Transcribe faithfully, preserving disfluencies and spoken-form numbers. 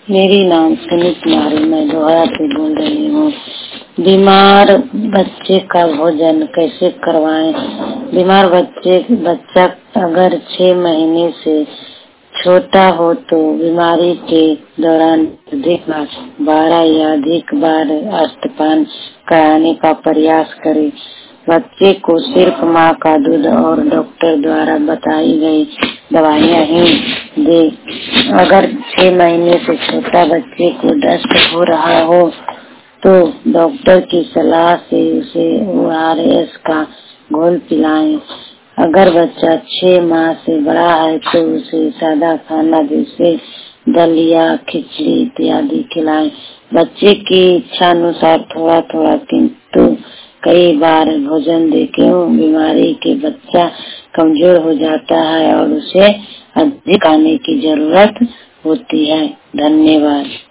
मेरी नाम सुनीत कुमारी, मैं दोहरा से बोल रही हूँ। बीमार बच्चे का भोजन कैसे करवाएं? बीमार बच्चे बच्चा अगर छह महीने से छोटा हो तो बीमारी के दौरान अधिक बारह या अधिक बार स्तनपान कराने का प्रयास करें। बच्चे को सिर्फ माँ का दूध और डॉक्टर द्वारा बताई गई दवाइयाँ ही दे। अगर छह महीने से छोटा बच्चे को दस्त हो रहा हो तो डॉक्टर की सलाह से उसे ओ आर एस का घोल पिलाएं। अगर बच्चा छह माह से बड़ा है तो उसे सादा खाना जैसे दलिया, खिचड़ी इत्यादि खिलाएं। बच्चे की इच्छा अनुसार थोड़ा थोड़ा किंतु कई बार भोजन दे, क्यों बीमारी के बच्चा कमजोर हो जाता है और उसे अधिक खाने की जरूरत होती है। धन्यवाद।